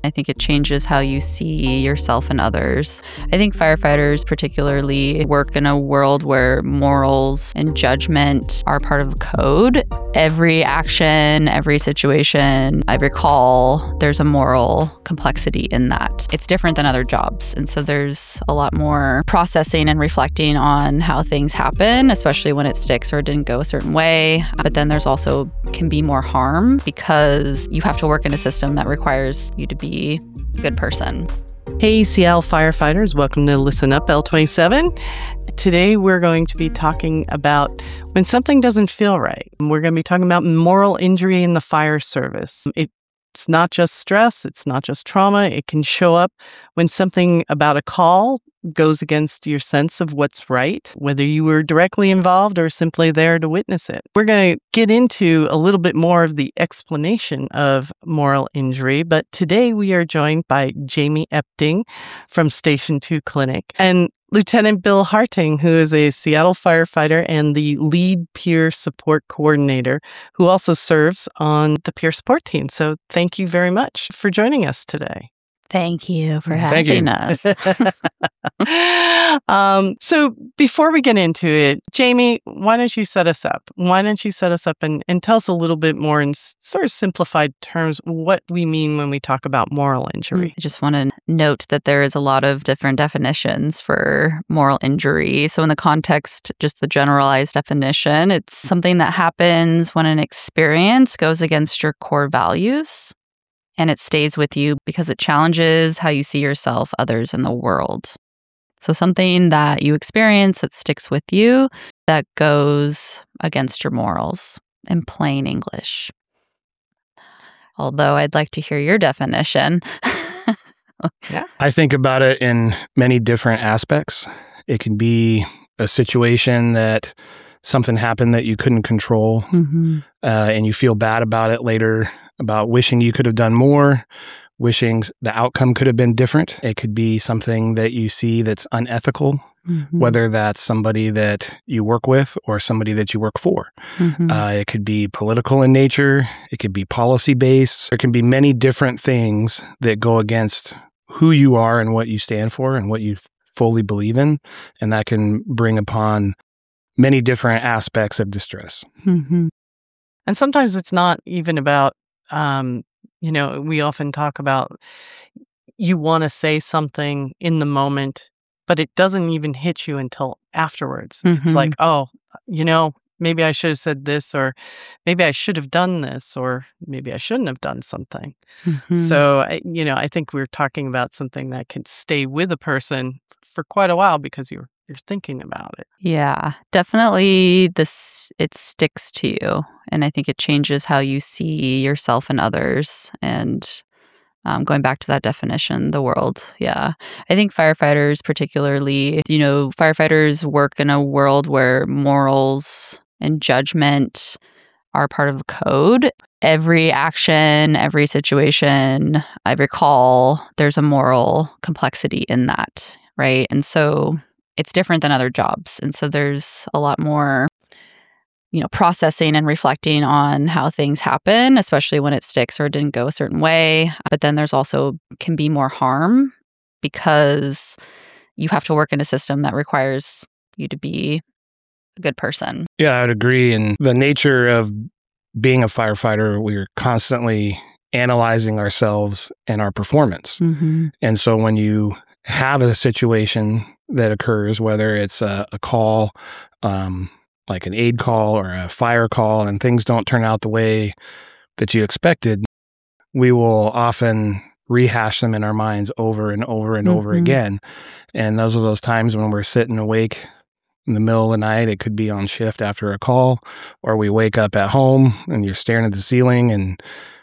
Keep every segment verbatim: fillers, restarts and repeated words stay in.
I think it changes how you see yourself and others. I think firefighters particularly work in a world where morals and judgment are part of code. Every action, every situation, I recall, there's a moral complexity in that. It's different than other jobs. And so there's a lot more processing and reflecting on how things happen, especially when it sticks or it didn't go a certain way. But then there's also can be more harm because you have to work in a system that requires you to be a good person. Hey, Seattle firefighters, welcome to Listen Up L twenty-seven. Today we're going to be talking about when something doesn't feel right. We're going to be talking about moral injury in the fire service. It's not just stress, it's not just trauma. It can show up when something about a call goes against your sense of what's right, whether you were directly involved or simply there to witness it. We're going to get into a little bit more of the explanation of moral injury, but today we are joined by Jamie Epting from Station two Clinic and Lieutenant Bill Harting, who is a Seattle firefighter and the lead peer support coordinator, who also serves on the peer support team. So thank you very much for joining us today. Thank you for Thank having you. us. um, so before we get into it, Jamie, why don't you set us up? Why don't you set us up and, and tell us a little bit more in s- sort of simplified terms what we mean when we talk about moral injury? I just want to note that there is a lot of different definitions for moral injury. So in the context, just the generalized definition, it's something that happens when an experience goes against your core values. And it stays with you because it challenges how you see yourself, others, and the world. So something that you experience that sticks with you that goes against your morals in plain English. Although I'd like to hear your definition. Yeah. I think about it in many different aspects. It can be a situation that something happened that you couldn't control, Mm-hmm. uh, and you feel bad about it later, about wishing you could have done more, wishing the outcome could have been different. It could be something that you see that's unethical, Mm-hmm. whether that's somebody that you work with or somebody that you work for. Mm-hmm. Uh, it could be political in nature. It could be policy-based. There can be many different things that go against who you are and what you stand for and what you fully believe in, and that can bring upon many different aspects of distress. Mm-hmm. And sometimes it's not even about, um, you know, we often talk about you want to say something in the moment, but it doesn't even hit you until afterwards. Mm-hmm. It's like, oh, you know, maybe I should have said this, or maybe I should have done this, or maybe I shouldn't have done something. Mm-hmm. So, I- you know, I think we're talking about something that can stay with a person for quite a while because you're you're thinking about it. Yeah, definitely this it sticks to you. And I think it changes how you see yourself and others. And um, going back to that definition, the world. Yeah. I think firefighters particularly, you know, firefighters work in a world where morals and judgment are part of code. Every action, every situation, I recall, there's a moral complexity in that, right? And so it's different than other jobs. And so there's a lot more, you know, processing and reflecting on how things happen, especially when it sticks or it didn't go a certain way. But then there's also can be more harm because you have to work in a system that requires you to be a good person. Yeah, I would agree. And the nature of being a firefighter, we're constantly analyzing ourselves and our performance. Mm-hmm. And so when you have a situation that occurs, whether it's a, a call, um, like an aid call or a fire call, and things don't turn out the way that you expected, we will often rehash them in our minds over and over and over Mhm. again. And those are those times when we're sitting awake in the middle of the night. It could be on shift after a call, or we wake up at home and you're staring at the ceiling and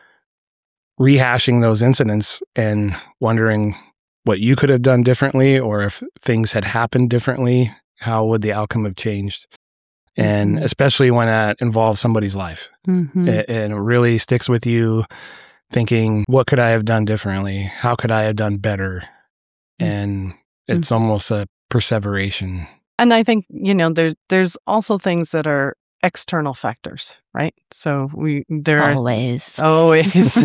rehashing those incidents and wondering what you could have done differently, or if things had happened differently, how would the outcome have changed? And Mhm. especially when that involves somebody's life. Mhm. It, and it really sticks with you thinking, what could I have done differently? How could I have done better? Mm. And it's almost a perseveration. And I think, you know, there's there's also things that are external factors, right? So we there are Always. always,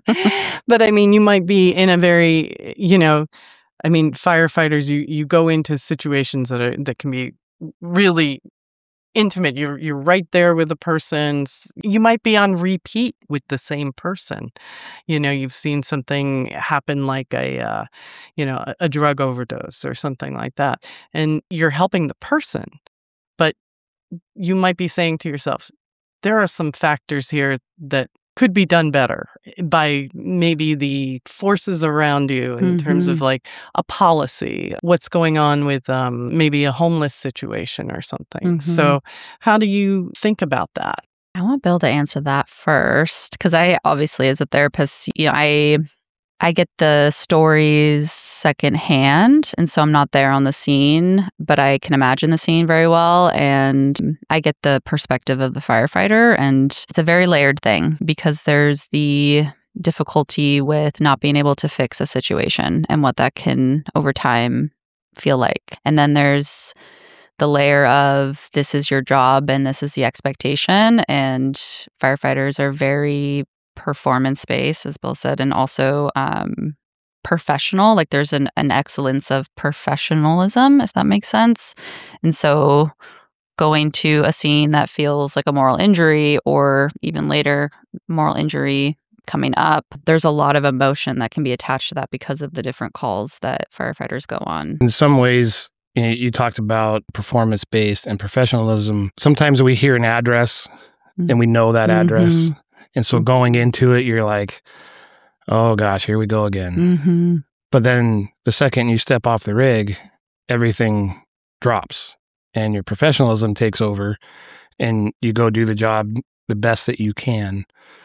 but I mean, you might be in a very, you know, I mean, firefighters, you you go into situations that are that can be really intimate. You're you're right there with the person. S- You might be on repeat with the same person. You know, you've seen something happen like a, uh, you know, a, a drug overdose or something like that, and you're helping the person, but you might be saying to yourself, there are some factors here that could be done better by maybe the forces around you in terms of Mhm. like a policy, what's going on with um, maybe a homeless situation or something. Mhm. So, how do you think about that? I want Bill to answer that first because I obviously, as a therapist, you know, I I get the stories secondhand, and so I'm not there on the scene, but I can imagine the scene very well, and I get the perspective of the firefighter, and it's a very layered thing because there's the difficulty with not being able to fix a situation and what that can over time feel like. And then there's the layer of this is your job and this is the expectation, and firefighters are very performance based, as Bill said, and also um, professional. Like there's an, an excellence of professionalism, if that makes sense. And so going to a scene that feels like a moral injury or even later moral injury coming up, there's a lot of emotion that can be attached to that because of the different calls that firefighters go on. In some ways, you know, you talked about performance based and professionalism. Sometimes we hear an address and we know that address. Mhm. And so going into it, you're like, oh gosh, here we go again. Mm-hmm. But then the second you step off the rig, everything drops and your professionalism takes over and you go do the job the best that you can.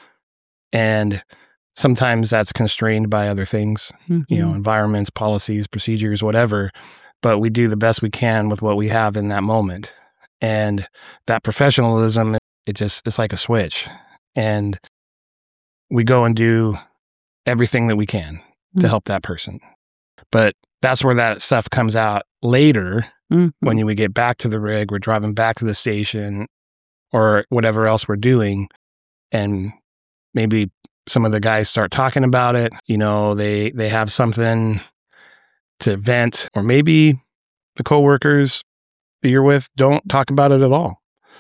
And sometimes that's constrained by other things, Mm-hmm. you know, environments, policies, procedures, whatever. But we do the best we can with what we have in that moment. And that professionalism, it just, it's like a switch. And we go and do everything that we can to Mm. help that person. But that's where that stuff comes out later Mm-hmm. when you, we get back to the rig, we're driving back to the station or whatever else we're doing. And maybe some of the guys start talking about it. You know, they, they have something to vent, or maybe the coworkers that you're with don't talk about it at all.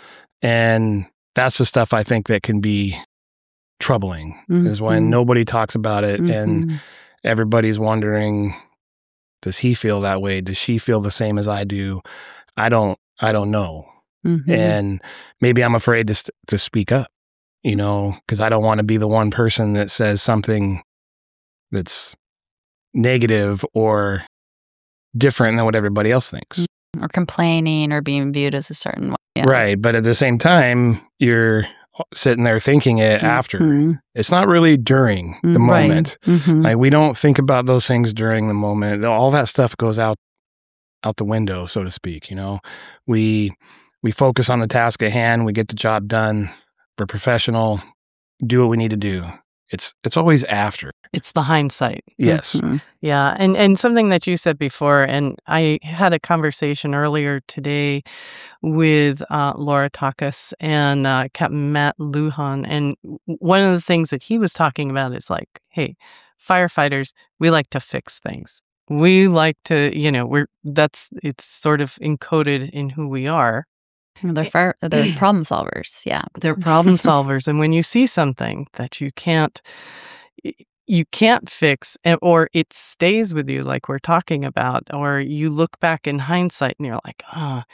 And that's the stuff I think that can be troubling, Mm-hmm. is when nobody talks about it and Mm-hmm. everybody's wondering, does he feel that way? Does she feel the same as I do? I don't, I don't know. Mm-hmm. And maybe I'm afraid to, st- to speak up, you know, because I don't want to be the one person that says something that's negative or different than what everybody else thinks. Or complaining or being viewed as a certain way. Yeah. Right. But at the same time, you're sitting there thinking it after. Mhm. It's not really during the Mm, right. moment. Mhm. Like we don't think about those things during the moment. All that stuff goes out out the window, so to speak, you know. We we focus on the task at hand, we get the job done. We're professional, do what we need to do. It's it's always after. It's the hindsight. Yes. Mhm. Yeah, and and something that you said before, and I had a conversation earlier today with uh, Laura Takas and uh, Captain Matt Lujan, and w- one of the things that he was talking about is like, hey, firefighters, we like to fix things. We like to, you know, we're that's it's sort of encoded in who we are. They're fire, they're problem solvers. Yeah. They're problem solvers, and when you see something that you can't y- you can't fix, and- or it stays with you like we're talking about, or you look back in hindsight and you're like, ah,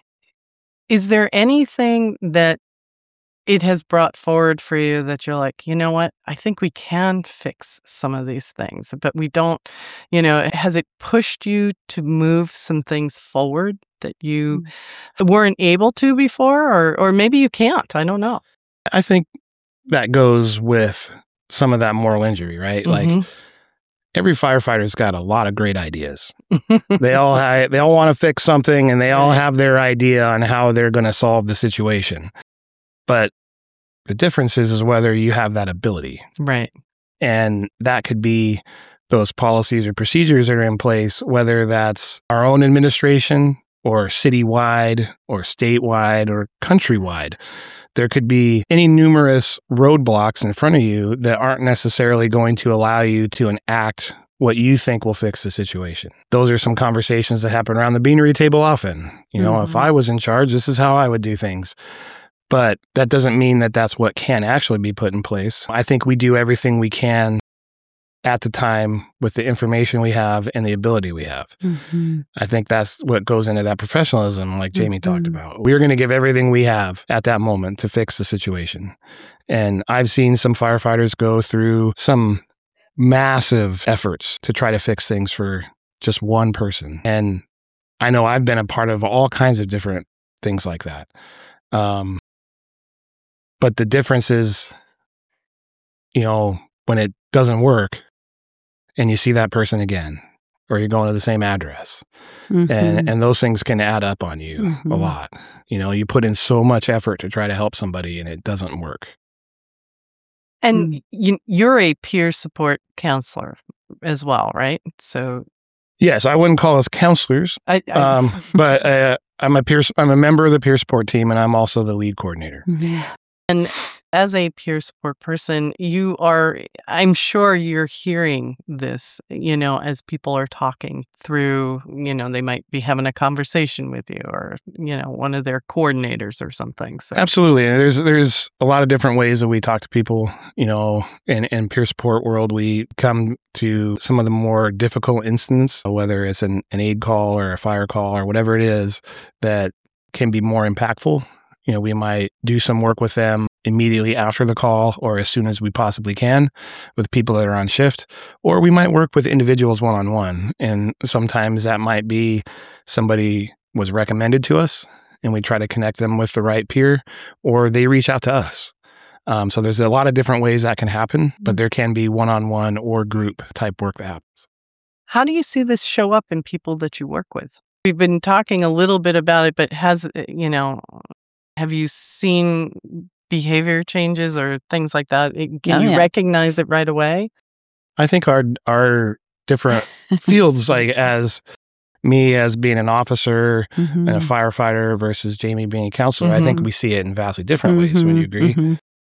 is there anything that it has brought forward for you that you're like, you know what, I think we can fix some of these things, but we don't, you know, has it pushed you to move some things forward that you weren't able to before, or or maybe you can't, I don't know. I think that goes with some of that moral injury, right? Like Mhm. every firefighter's got a lot of great ideas. They all ha- they all want to fix something and they all Right. have their idea on how they're going to solve the situation. But the difference is, is whether you have that ability. Right. And that could be those policies or procedures that are in place, whether that's our own administration or citywide or statewide or countrywide. There could be any numerous roadblocks in front of you that aren't necessarily going to allow you to enact what you think will fix the situation. Those are some conversations that happen around the beanery table often. You know, Mm-hmm. if I was in charge, this is how I would do things. But that doesn't mean that that's what can actually be put in place. I think we do everything we can at the time with the information we have and the ability we have. Mm-hmm. I think that's what goes into that professionalism, like Jamie Mm-hmm. talked about. We're going to give everything we have at that moment to fix the situation. And I've seen some firefighters go through some massive efforts to try to fix things for just one person. And I know I've been a part of all kinds of different things like that. Um, but the difference is, you know, when it doesn't work and you see that person again, or you're going to the same address, Mm-hmm. and and those things can add up on you Mhm. a lot. You know, you put in so much effort to try to help somebody and it doesn't work. And Mm. you, you're a peer support counselor as well, right? So Yes, I wouldn't call us counselors, I, I um, but uh, I'm a peer. I'm a member of the peer support team, and I'm also the lead coordinator. Mhm. and as a peer support person, you are, I'm sure you're hearing this, you know, as people are talking through, you know, they might be having a conversation with you or, you know, one of their coordinators or something. So Absolutely, and there's there's a lot of different ways that we talk to people. You know, in in peer support world, we come to some of the more difficult incidents, whether it's an, an aid call or a fire call or whatever it is, that can be more impactful. You know, we might do some work with them immediately after the call or as soon as we possibly can with people that are on shift, or we might work with individuals one-on-one. And sometimes that might be somebody was recommended to us and we try to connect them with the right peer, or they reach out to us. Um, so there's a lot of different ways that can happen, but there can be one-on-one or group type work that happens. how do you see this show up in people that you work with? We've been talking a little bit about it, but has, uh, you know, have you seen behavior changes or things like that? It- Can Oh, you yeah. recognize it right away? I think our our different fields, like as me as being an officer Mhm. and a firefighter versus Jamie being a counselor, I think Mhm. we see it in vastly different ways. Would you Mhm. agree? Mhm.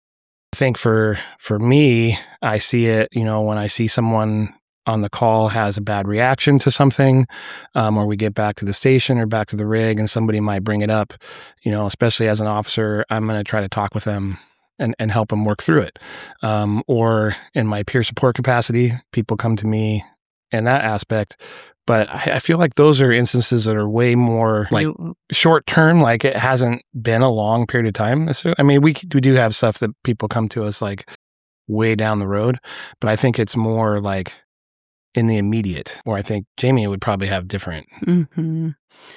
I think for for me, I see it, you know, when I see someone on the call has a bad reaction to something, um, or we get back to the station or back to the rig and somebody might bring it up, you know, especially as an officer, I'm going to try to talk with them and, and help them work through it. Um, or in my peer support capacity, people come to me in that aspect. But I, I feel like those are instances that are way more like You- short term, like it hasn't been a long period of time. necessarily. I mean, we we do have stuff that people come to us like way down the road, but I think it's more like in the immediate, where I think Jamie would probably have different. hmm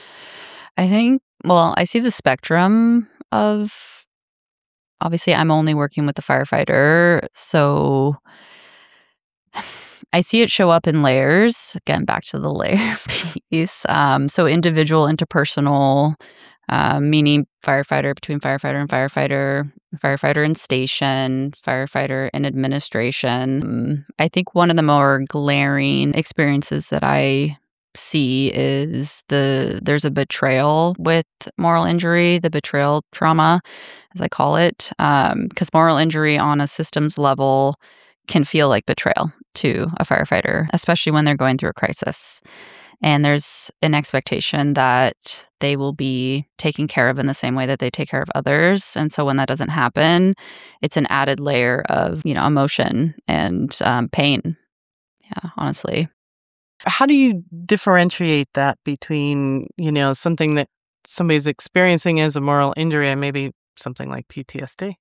I think, well, I see the spectrum of, obviously, I'm only working with the firefighter. So I see it show up in layers. Again, back to the layer piece. Um, so individual, interpersonal, um, meaning firefighter between firefighter and firefighter, firefighter in station, firefighter in administration. Um, I think one of the more glaring experiences that I see is the there's a betrayal with moral injury, the betrayal trauma, as I call it, because moral injury on a systems level can feel like betrayal to a firefighter, especially when they're going through a crisis. And there's an expectation that they will be taken care of in the same way that they take care of others. And so when that doesn't happen, it's an added layer of, you know, emotion and um, pain. Yeah, honestly. How do you differentiate that between, you know, something that somebody's experiencing as a moral injury and maybe something like P T S D?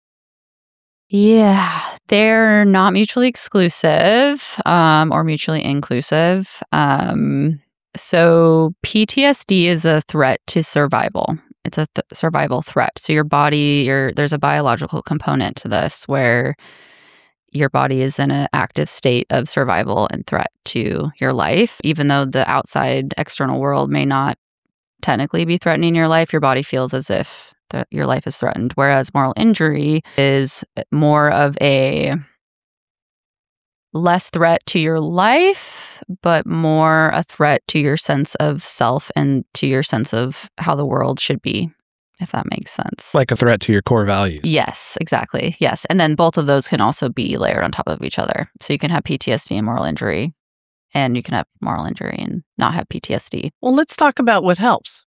Yeah, they're not mutually exclusive um, or mutually inclusive. Um, so P T S D is a threat to survival. It's a th- survival threat. So your body, your there's a biological component to this where your body is in an active state of survival and threat to your life. Even though the outside external world may not technically be threatening your life, your body feels as if the, your life is threatened. Whereas moral injury is more of a less threat to your life, but more a threat to your sense of self and to your sense of how the world should be, if that makes sense. Like a threat to your core values. Yes, exactly. Yes. And then both of those can also be layered on top of each other. So you can have P T S D and moral injury, and you can have moral injury and not have P T S D. Well, let's talk about what helps.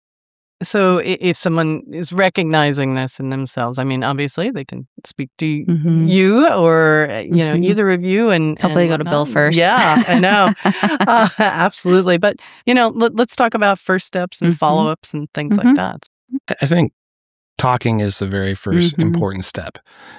So i- if someone is recognizing this in themselves, I mean, obviously they can speak to y- Mhm. you or, uh, you know, Mhm. either of you and Hopefully and you go to Bill whatnot. first. Yeah, I know. Uh, absolutely. But, you know, let, let's talk about first steps and Mhm. follow-ups and things like Mhm. that. I I think talking is the very first Mhm. important step.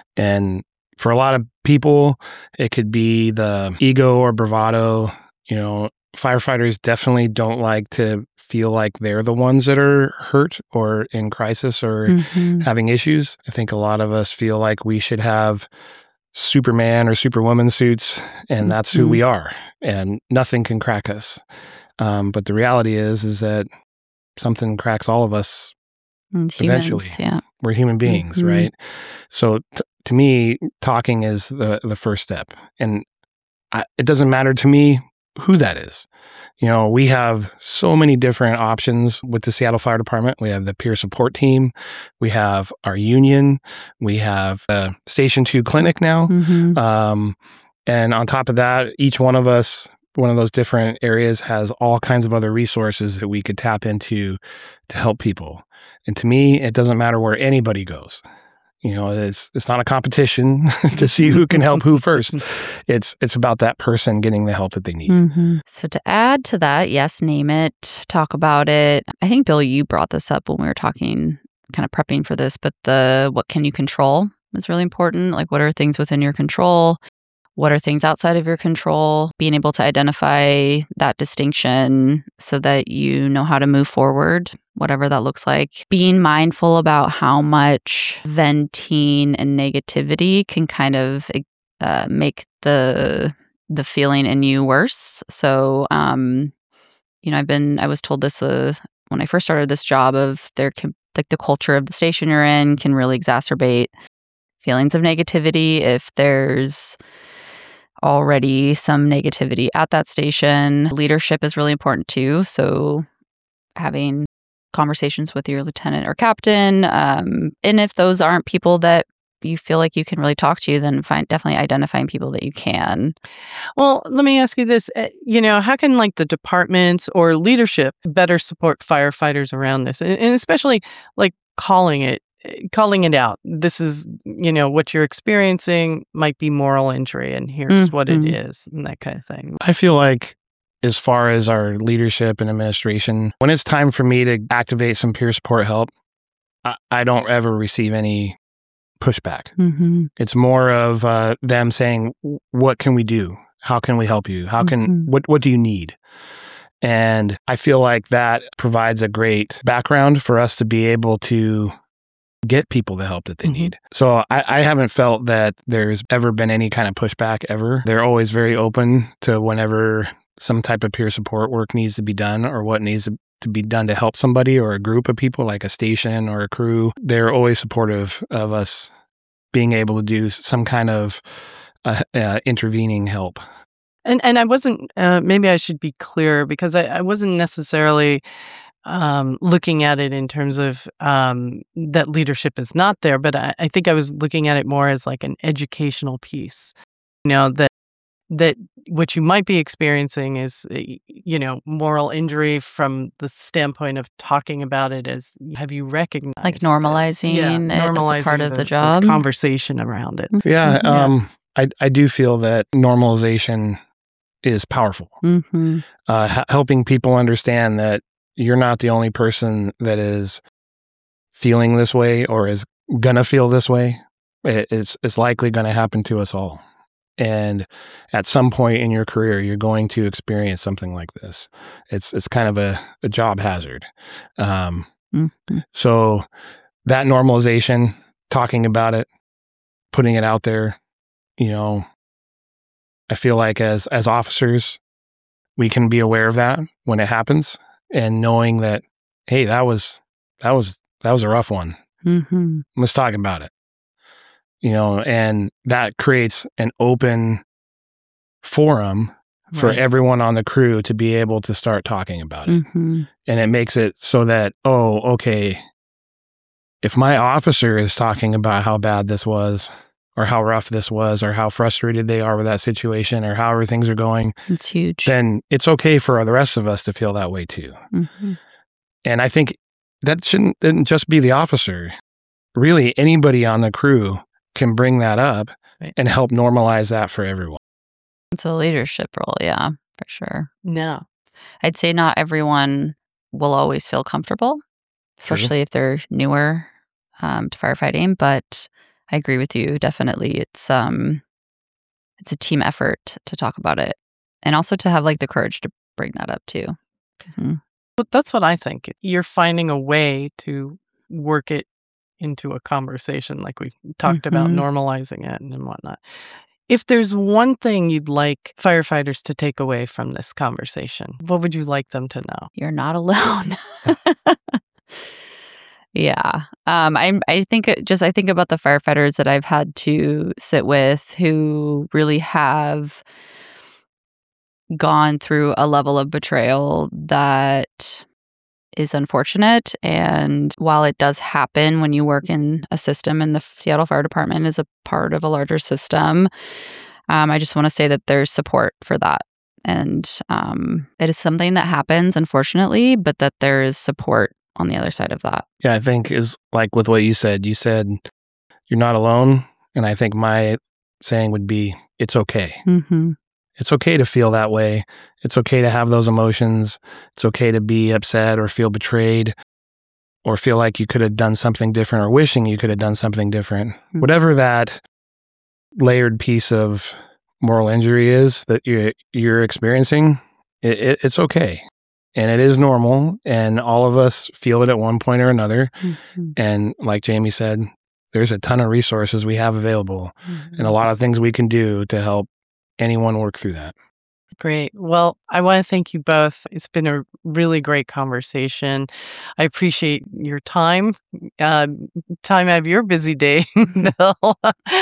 And for a lot of people, it could be the ego or bravado. You know, firefighters definitely don't like to feel like they're the ones that are hurt or in crisis or Mhm. having issues. I think a lot of us feel like we should have Superman or Superwoman suits, and that's who Mhm. we are, and nothing can crack us. Um, but the reality is, is that something cracks all of us And eventually. humans, yeah. We're human beings, Mhm. right? So t- to me, talking is the the first step, and I, it doesn't matter to me who that is. You know, we have so many different options with the Seattle Fire Department. We have the peer support team, we have our union, we have the Station Two clinic now, Mhm. um, and on top of that, each one of us, one of those different areas, has all kinds of other resources that we could tap into to help people. And to me, it doesn't matter where anybody goes. You know, it's it's not a competition to see who can help who first. It's it's about that person getting the help that they need. Mhm. So to add to that, yes, name it, talk about it. I think, Bill, you brought this up when we were talking, kind of prepping for this, but the what can you control is really important. Like, what are things within your control? What are things outside of your control? Being able to identify that distinction so that you know how to move forward, whatever that looks like. Being mindful about how much venting and negativity can kind of uh, make the the feeling in you worse. So, um, you know, I've been I was told this uh, when I first started this job of there can like the culture of the station you're in can really exacerbate feelings of negativity if there's already some negativity at that station. Leadership is really important too. So having conversations with your lieutenant or captain, um, and if those aren't people that you feel like you can really talk to, then find definitely identifying people that you can. Well, let me ask you this. uh, You know, how can like the departments or leadership better support firefighters around this? And, and especially like calling it, uh, calling it out. This is, you know, what you're experiencing might be moral injury and here's what it Mhm. is and that kind of thing. I feel like as far as our leadership and administration, when it's time for me to activate some peer support help, I, I don't ever receive any pushback. Mhm. It's more of uh, them saying, "What can we do? How can we help you? How can Mhm. what what do you need?" And I feel like that provides a great background for us to be able to get people the help that they Mhm. need. So I, I haven't felt that there's ever been any kind of pushback ever. They're always very open to whenever some type of peer support work needs to be done or what needs to to be done to help somebody or a group of people like a station or a crew. They're always supportive of us being able to do some kind of uh, uh, intervening help. And and I wasn't, uh, maybe I should be clear because I, I wasn't necessarily um, looking at it in terms of um, that leadership is not there, but I, I think I was looking at it more as like an educational piece. You know, that that what you might be experiencing is, uh, y- you know, moral injury from the standpoint of talking about it as have you recognized Like this? normalizing Yeah, it as a normalizing part of the the, this job. conversation around it. Yeah, Mhm. Yeah. um, I I do feel that normalization is powerful. Mhm. Uh, h- helping people understand that you're not the only person that is feeling this way or is gonna feel this way. It, it's it's likely going to happen to us all. And at some point in your career, you're going to experience something like this. It's it's kind of a, a job hazard. Um, Mhm. so that normalization, talking about it, putting it out there, you know, I feel like as as officers, we can be aware of that when it happens and knowing that, hey, that was that was that was a rough one. Mhm. Let's talk about it. You know, and that creates an open forum for Right. everyone on the crew to be able to start talking about it. Mhm. And it makes it so that, oh, okay, if my officer is talking about how bad this was, or how rough this was, or how frustrated they are with that situation, or however things are going, It's huge. then it's okay for the rest of us to feel that way too. Mhm. And I think that shouldn't didn't just be the officer. Really, anybody on the crew can bring that up Right. and help normalize that for everyone. It's a leadership role, yeah, for sure. No. I'd say not everyone will always feel comfortable, True. especially if they're newer um, to firefighting. But I agree with you. Definitely, it's um, it's a team effort to talk about it, and also to have like the courage to bring that up too. Mhm. But that's what I think. You're finding a way to work it into a conversation, like we talked about Mhm. normalizing it and whatnot. If there's one thing you'd like firefighters to take away from this conversation, what would you like them to know? You're not alone. Yeah. Um, I'm I think it just I think about the firefighters that I've had to sit with who really have gone through a level of betrayal that is unfortunate. And while it does happen when you work in a system, and the Seattle Fire Department is a part of a larger system, um, I just want to say that there's support for that. And um, it is something that happens, unfortunately, but that there is support on the other side of that. Yeah, I think is like with what you said. You said you're not alone. And I think my saying would be, it's okay. Mm-hmm. It's okay to feel that way. It's okay to have those emotions. It's okay to be upset or feel betrayed or feel like you could have done something different or wishing you could have done something different. Mm-hmm. Whatever that layered piece of moral injury is that you're, you're experiencing, it, it, it's okay. And it is normal. And all of us feel it at one point or another. Mm-hmm. And like Jamie said, there's a ton of resources we have available Mm-hmm. and a lot of things we can do to help anyone work through that. Great. Well, I want to thank you both. It's been a really great conversation. I appreciate your time, uh, time out of your busy day, Bill.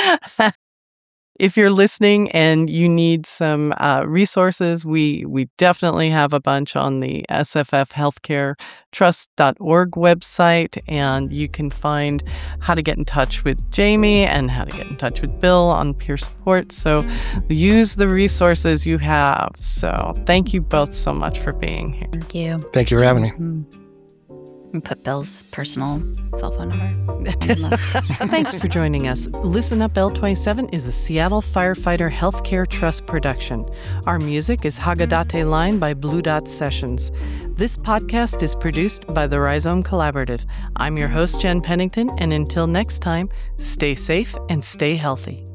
If you're listening and you need some uh, resources, we we definitely have a bunch on the S F F healthcare trust dot org website, and you can find how to get in touch with Jamie and how to get in touch with Bill on peer support. So use the resources you have. So thank you both so much for being here. Thank you. Thank you for having me. Mm-hmm. And put Bill's personal cell phone number. Thanks for joining us. Listen Up L twenty-seven is a Seattle Firefighter Healthcare Trust production. Our music is Hagadate Line by Blue Dot Sessions. This podcast is produced by the Rhizome Collaborative. I'm your host, Jen Pennington, and until next time, stay safe and stay healthy.